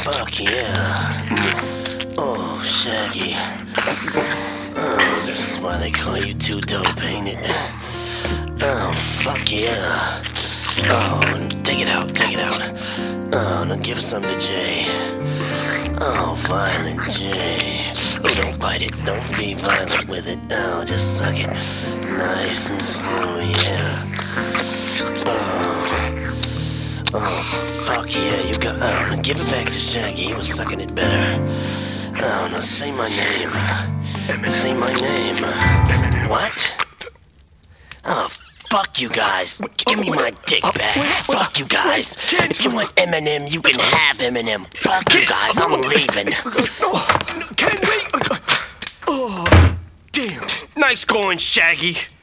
fuck yeah. Oh, Shaggy. Oh, this is why they call you Too Dope, ain't it? Oh, fuck yeah. Oh, take it out, take it out. Oh, now give some to Jay. Oh, Violent J. Oh, don't bite it, don't be violent with it. Oh, just suck it. Nice and slow, yeah. Oh, fuck yeah, you got. Oh, now give it back to Shaggy, he was sucking it better. Oh, now say my name. Say my name. What? Oh, fuck you guys. Give me my dick back. Fuck you guys. If you want Eminem, you can have Eminem. Fuck you guys, I'm leaving. Can't wait. Oh, damn. Nice going, Shaggy.